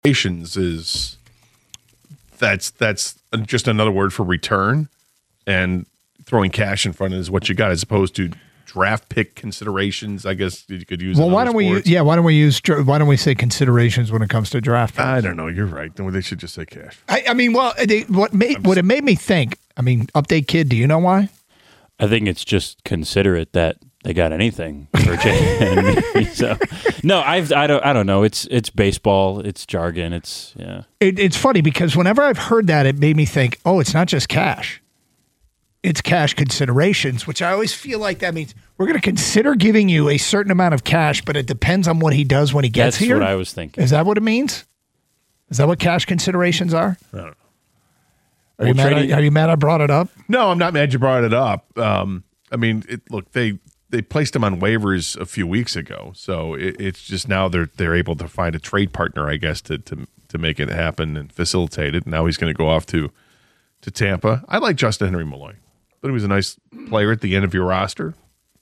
is that's just another word for return, and throwing cash in front is what you got, as opposed to draft pick considerations. I guess you could use. Well, why don't we say considerations when it comes to draft picks? I don't know. You're right. They should just say cash. I mean, well, what it made me think. I mean, Update Kid. Do you know why? I think it's just considerate that they got anything for Jay and me. So, no, I don't know. It's baseball. It's jargon. It's funny because whenever I've heard that, it made me think, oh, it's not just cash. It's cash considerations, which I always feel like that means we're going to consider giving you a certain amount of cash, but it depends on what he does when he gets here. That's what I was thinking. Is that what it means? Is that what cash considerations are? I don't know. Are you mad I brought it up? No, I'm not mad you brought it up. I mean, look, they placed him on waivers a few weeks ago, so it's just now they're able to find a trade partner, I guess, to make it happen and facilitate it. Now he's going to go off to Tampa. I like Justin Henry Malloy. But he was a nice player at the end of your roster.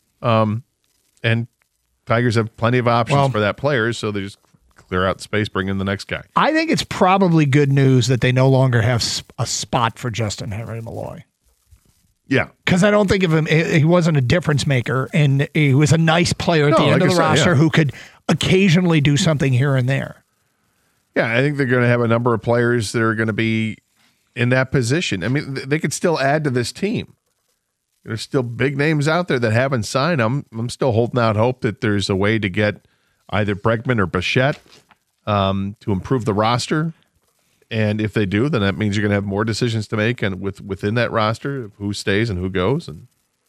And Tigers have plenty of options for that player, so they just clear out space, bring in the next guy. I think it's probably good news that they no longer have a spot for Justin Henry Malloy. Yeah. Because I don't think of him, he wasn't a difference maker, and he was a nice player at the end of the roster who could occasionally do something here and there. Yeah, I think they're going to have a number of players that are going to be in that position. I mean, they could still add to this team. There's still big names out there that haven't signed. I'm still holding out hope that there's a way to get either Bregman or Bichette to improve the roster. And if they do, then that means you're going to have more decisions to make and within that roster of who stays and who goes. And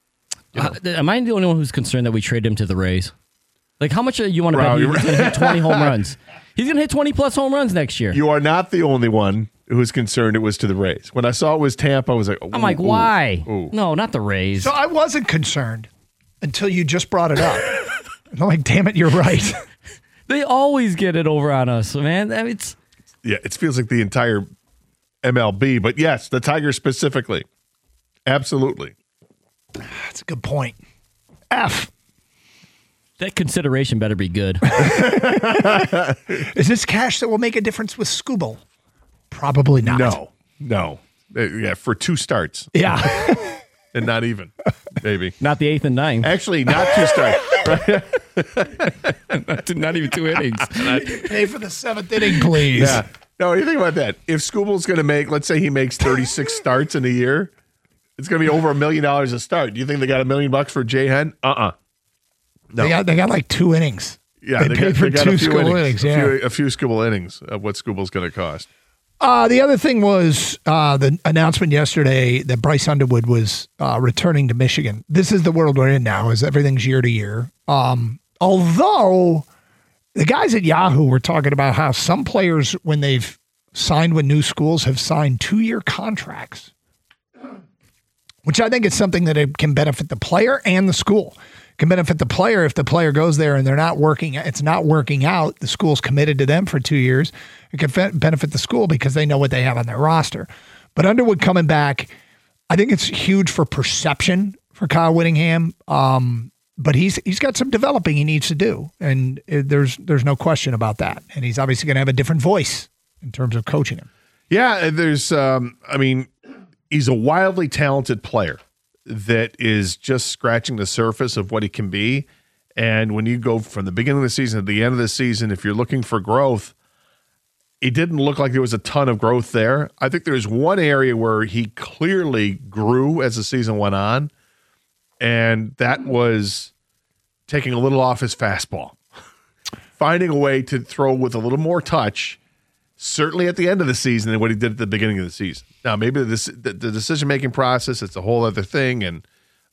am I the only one who's concerned that we trade him to the Rays? Like, how much you want to bet he's going to hit 20 home runs? He's going to hit 20-plus home runs next year. You are not the only one who's concerned it was to the Rays. When I saw it was Tampa, I was like, I'm like, why? No, not the Rays. So I wasn't concerned until you just brought it up. I'm like, damn it, you're right. They always get it over on us, man. I mean, it feels like the entire MLB, but yes, the Tigers specifically. Absolutely. That's a good point. F. That consideration better be good. Is this cash that will make a difference with Skubal? Probably not. No. Yeah, for 2 starts. Yeah. And not even, maybe. Not the 8th and 9th. Actually, not 2 starts. not even 2 innings. Pay for the 7th inning, please. Yeah. No, you think about that. If Skubal's going to make, let's say he makes 36 starts in a year, it's going to be over $1 million a start. Do you think they got $1 million for Jay Hen? No. They got like 2 innings. Yeah, they paid for 2 Skubal innings. A few Skubal innings of what Skubal's going to cost. The other thing was the announcement yesterday that Bryce Underwood was returning to Michigan. This is the world we're in now, is everything's year to year. Although the guys at Yahoo were talking about how some players, when they've signed with new schools, have signed 2-year contracts, which I think is something that it can benefit the player and the school. It can benefit the player if the player goes there and it's not working out. The school's committed to them for 2 years. It can benefit the school because they know what they have on their roster. But Underwood coming back, I think it's huge for perception for Kyle Whittingham. But he's got some developing he needs to do, and there's no question about that. And he's obviously going to have a different voice in terms of coaching him. Yeah, he's a wildly talented player that is just scratching the surface of what he can be. And when you go from the beginning of the season to the end of the season, if you're looking for growth, it didn't look like there was a ton of growth there. I think there's one area where he clearly grew as the season went on, and that was taking a little off his fastball, finding a way to throw with a little more touch, certainly at the end of the season than what he did at the beginning of the season. Now, maybe the decision-making process, it's a whole other thing, and,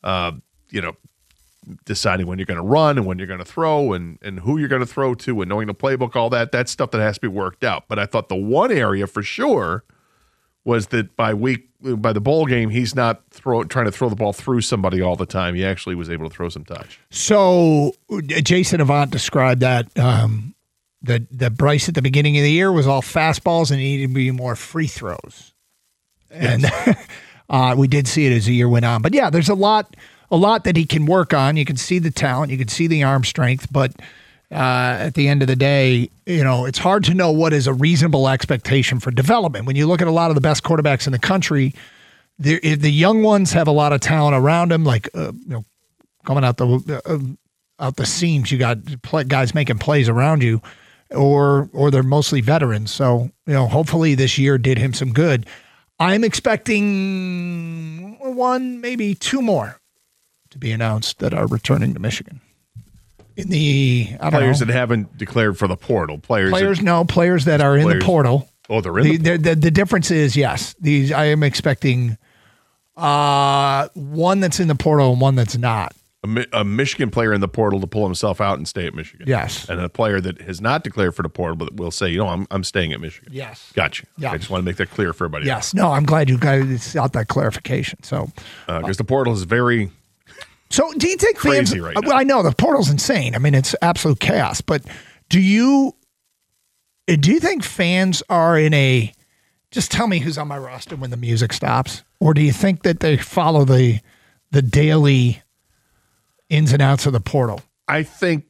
deciding when you're going to run and when you're going to throw and who you're going to throw to and knowing the playbook, all that's stuff that has to be worked out. But I thought the one area for sure was that by the bowl game, he's not trying to throw the ball through somebody all the time. He actually was able to throw some touch. So Jason Avant described that that Bryce at the beginning of the year was all fastballs and he needed to be more free throws. And we did see it as the year went on. But yeah, there's a lot that he can work on. You can see the talent, you can see the arm strength, but at the end of the day, it's hard to know what is a reasonable expectation for development. When you look at a lot of the best quarterbacks in the country, the young ones have a lot of talent around them, like coming out the seams. You got guys making plays around you, or they're mostly veterans. So hopefully this year did him some good. I'm expecting one, maybe two more to be announced that are returning to Michigan. In the players that haven't declared for the portal, players that are in the portal. Oh, they're in the difference is, yes, I am expecting one that's in the portal and one that's not. A Michigan player in the portal to pull himself out and stay at Michigan. Yes. And a player that has not declared for the portal but will say, I'm staying at Michigan. Yes. Gotcha. Yeah. I just want to make that clear for everybody. Yes. No, I'm glad you guys got that clarification. So, because the portal is very So do you think fans, crazy right now. I know the portal's insane. I mean, it's absolute chaos, but do you think fans are in a, just tell me who's on my roster when the music stops? Or do you think that they follow the daily ins and outs of the portal? I think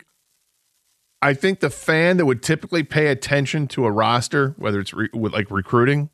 the fan that would typically pay attention to a roster, whether it's with like recruiting,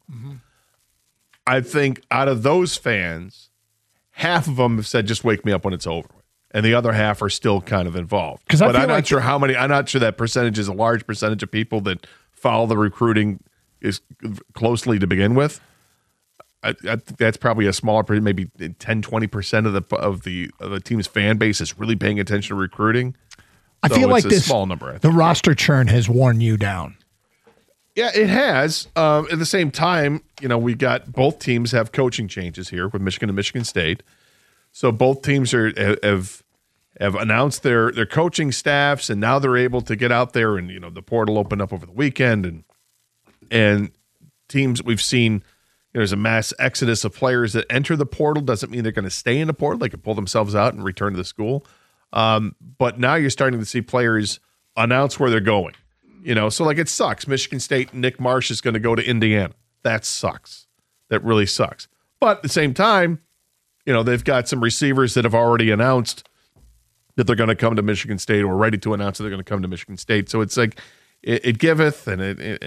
I think out of those fans, half of them have said, just wake me up when it's over. And the other half are still kind of involved. But I'm not sure how many. I'm not sure that percentage is a large percentage of people that follow the recruiting is closely to begin with. I think that's probably a smaller, maybe 10-20% of the team's fan base is really paying attention to recruiting. I feel like this small number. The roster churn has worn you down. Yeah, it has. At the same time, we got both teams have coaching changes here with Michigan and Michigan State. So both teams have announced their coaching staffs, and now they're able to get out there and the portal opened up over the weekend, and teams we've seen. There's a mass exodus of players that enter the portal. Doesn't mean they're going to stay in the portal. They can pull themselves out and return to the school. But now you're starting to see players announce where they're going. So like it sucks. Michigan State, Nick Marsh is going to go to Indiana. That sucks. That really sucks. But at the same time, they've got some receivers that have already announced that they're going to come to Michigan State or ready to announce that they're going to come to Michigan State. So it's like it giveth and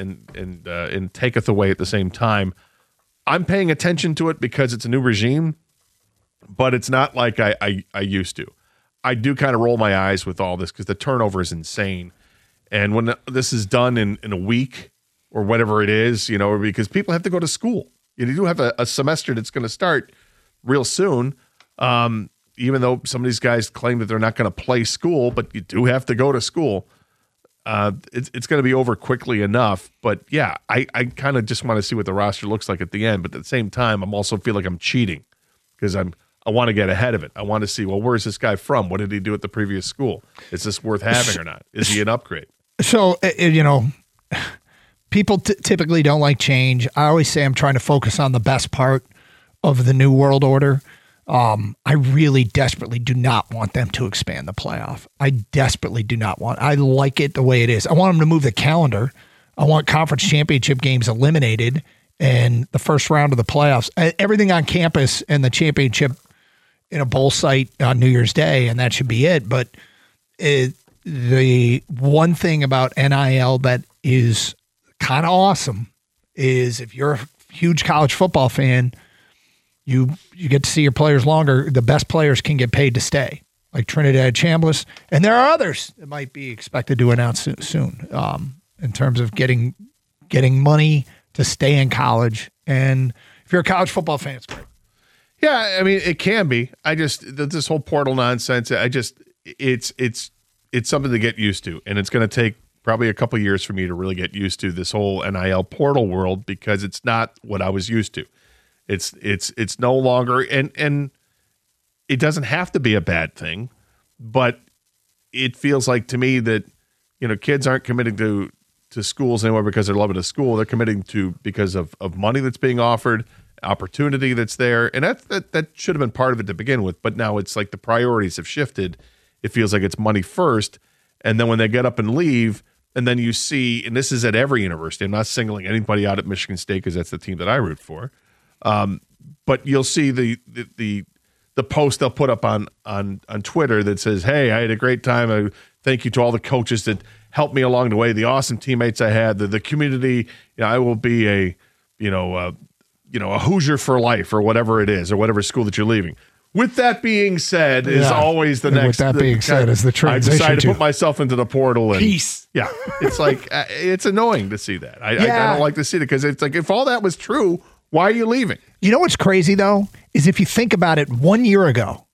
it taketh away at the same time. I'm paying attention to it because it's a new regime, but it's not like I used to. I do kind of roll my eyes with all this because the turnover is insane. And when this is done in a week or whatever it is, because people have to go to school. You do have a semester that's going to start real soon, even though some of these guys claim that they're not going to play school, but you do have to go to school. It's going to be over quickly enough. But yeah, I kind of just want to see what the roster looks like at the end. But at the same time, I'm also feel like I'm cheating because I want to get ahead of it. I want to see, well, where's this guy from? What did he do at the previous school? Is this worth having or not? Is he an upgrade? So, people typically don't like change. I always say I'm trying to focus on the best part of the new world order. I really desperately do not want them to expand the playoff. I desperately do not want. I like it the way it is. I want them to move the calendar. I want conference championship games eliminated and the first round of the playoffs. Everything on campus and the championship in a bowl site on New Year's Day, and that should be it. But the one thing about NIL that is kind of awesome is if you're a huge college football fan, you get to see your players longer. The best players can get paid to stay, like Trinidad Chambliss. And there are others that might be expected to announce soon in terms of getting money to stay in college. And if you're a college football fan, it's great. Yeah, I mean, it can be. This whole portal nonsense, it's something to get used to. And it's going to take probably a couple of years for me to really get used to this whole NIL portal world because it's not what I was used to. It's no longer, and it doesn't have to be a bad thing, but it feels like to me that, kids aren't committing to schools anymore because they're loving the school. They're committing to because of money that's being offered, opportunity that's there. And that should have been part of it to begin with, but now it's like the priorities have shifted. It feels like it's money first. And then when they get up and leave, and then you see, and this is at every university, I'm not singling anybody out at Michigan State because that's the team that I root for. But you'll see the post they'll put up on Twitter that says, "Hey, I had a great time. Thank you to all the coaches that helped me along the way, the awesome teammates I had, the community. I will be a Hoosier for life, or whatever it is, or whatever school that you're leaving. With that being said, is always the next. With that being said, is the transition. I decided to put myself into the portal and peace. Yeah, it's like it's annoying to see that. I don't like to see it because it's like, if all that was true, why are you leaving? You know what's crazy though is if you think about it, 1 year ago,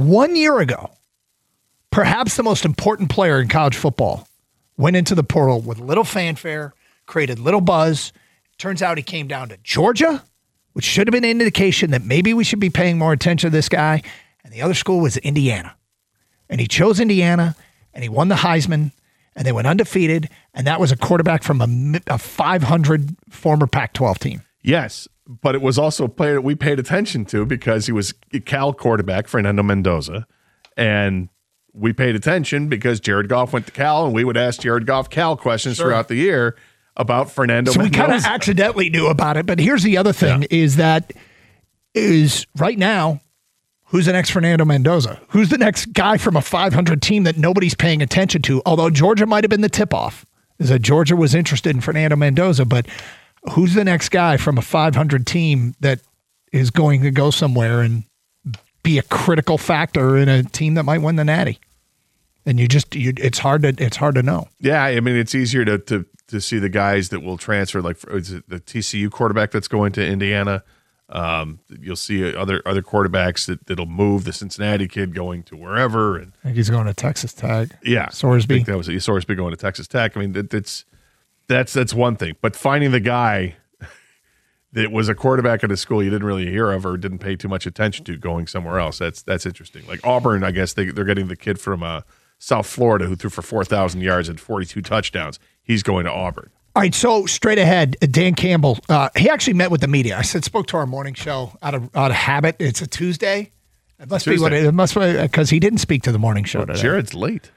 perhaps the most important player in college football went into the portal with little fanfare, created little buzz. Turns out he came down to Georgia, which should have been an indication that maybe we should be paying more attention to this guy. And the other school was Indiana. And he chose Indiana, and he won the Heisman, and they went undefeated, and that was a quarterback from a 500 former Pac-12 team. Yes, but it was also a player that we paid attention to because he was a Cal quarterback, Fernando Mendoza, and we paid attention because Jared Goff went to Cal, and we would ask Jared Goff Cal questions throughout the year about Fernando Mendoza. So we kind of accidentally knew about it. But here's the other thing is right now, who's the next Fernando Mendoza? Who's the next guy from a 500 team that nobody's paying attention to? Although Georgia might have been the tip-off, is that Georgia was interested in Fernando Mendoza. But who's the next guy from a 500 team that is going to go somewhere and be a critical factor in a team that might win the Natty? And it's hard to know. Yeah, I mean, it's easier to see the guys that will transfer, like is it the TCU quarterback that's going to Indiana. You'll see other quarterbacks that'll move. The Cincinnati kid going to wherever, and I think he's going to Texas Tech. Yeah, Sorsby. I think that was Sorsby going to Texas Tech. I mean, that's one thing. But finding the guy that was a quarterback at a school you didn't really hear of or didn't pay too much attention to going somewhere else, that's interesting. Like Auburn, I guess they're getting the kid from South Florida who threw for 4,000 yards and 42 touchdowns. He's going to Auburn. All right, so straight ahead, Dan Campbell, he actually met with the media. I spoke to our morning show out of habit. It's a Tuesday. It must be what it must be, because he didn't speak to the morning show today. Jared's late.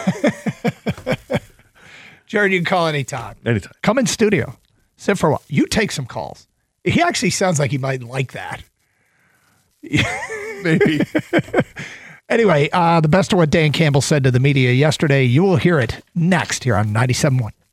Jared, you can call anytime. Anytime. Come in studio. Sit for a while. You take some calls. He actually sounds like he might like that. Maybe. Anyway, the best of what Dan Campbell said to the media yesterday, you will hear it next here on 97.1.